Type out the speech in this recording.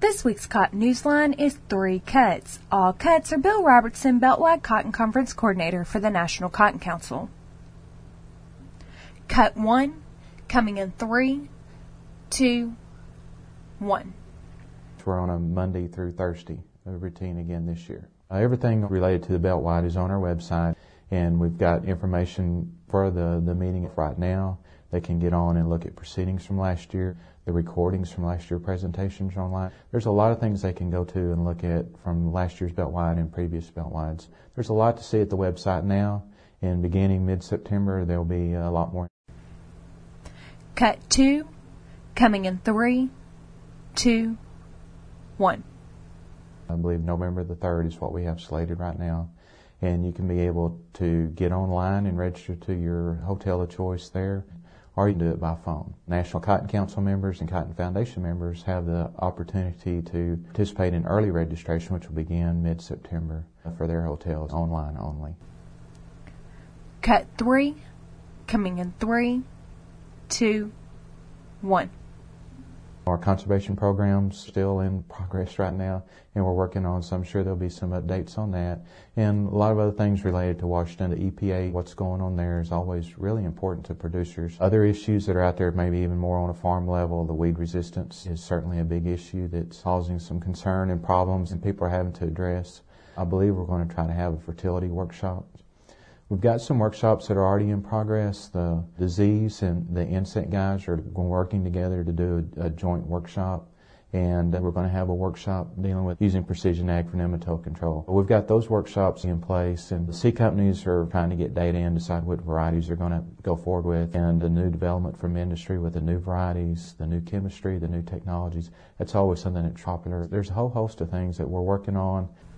This week's Cotton Newsline is 3 cuts. All cuts are Bill Robertson, Beltwide Cotton Conference Coordinator for the National Cotton Council. Cut 1, coming in 3, 2, 1. We're on a Monday through Thursday routine again this year. Everything related to the Beltwide is on our website, and we've got information for the meeting right now. They can get on and look at proceedings from last year, the recordings from last year's presentations online. There's a lot of things they can go to and look at from last year's Beltwide and previous Beltwides. There's a lot to see at the website now, and beginning mid-September there'll be a lot more. Cut 2, coming in 3, 2, 1. I believe November the 3rd is what we have slated right now. And you can be able to get online and register to your hotel of choice there, or you can do it by phone. National Cotton Council members and Cotton Foundation members have the opportunity to participate in early registration, which will begin mid-September for their hotels, online only. Cut 3, coming in 3, 2, 1. Our conservation program's still in progress right now, and we're working on some. I'm sure there'll be some updates on that. And a lot of other things related to Washington, the EPA, what's going on there is always really important to producers. Other issues that are out there, maybe even more on a farm level, the weed resistance is certainly a big issue that's causing some concern and problems and people are having to address. I believe we're going to try to have a fertility workshop. We've got some workshops that are already in progress. The disease and the insect guys are working together to do a joint workshop. And we're going to have a workshop dealing with using precision ag for nematode control. We've got those workshops in place, and the seed companies are trying to get data in, decide what varieties they're going to go forward with, and the new development from industry with the new varieties, the new chemistry, the new technologies. That's always something that's popular. There's a whole host of things that we're working on.